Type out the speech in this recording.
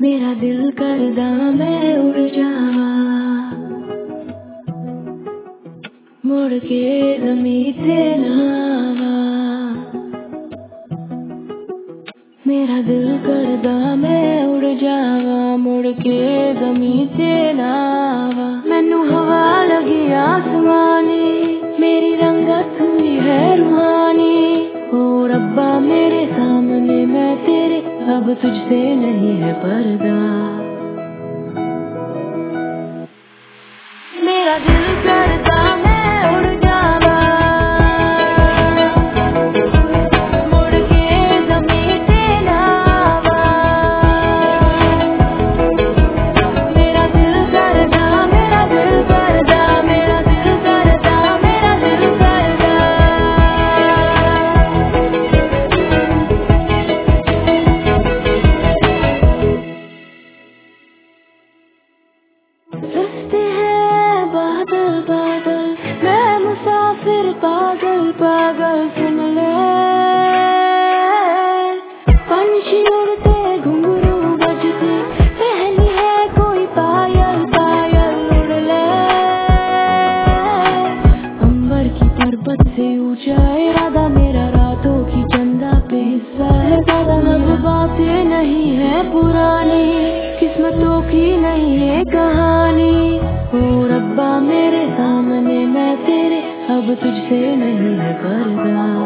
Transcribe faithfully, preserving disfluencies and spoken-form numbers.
मेरा दिल करदा मैं उड़ जावा, मुड़ के ज़मीं ते ना आवा। मेरा दिल करदा मैं उड़ जावा, मुड़ के ज़मीं ते ना आवा। मैनू हवा लगी आसमानी, मेरी रंगत हुई है रूहानी। ओ रब्बा मेरे सामने मैं तेरे, अब तुझसे नहीं है पर्दा। मेरा दिल करदा मैं उड़ जावा, मुड़ के ज़मीं ते ना आवा। मेरा दिल करदा, मेरा दिल करदा, मेरा दिल करदा, मेरा दिल करदा। रस्ते हैं बादल बादल, मैं मुसाफिर पागल पागल। सुन ले पंछी उड़ते घुंघरू बजते, पहली है कोई पायल पायल। उड़ ले अंबर की पर्वत से ऊंचा इरादा, मेरा रातों की चंदा पे हिस्सा है दादा। अब बातें नहीं है पुरानी, किस्मतों की नहीं है कहानी। ओ रब्बा मेरे सामने मैं तेरे, अब तुझसे नहीं है पर्दा।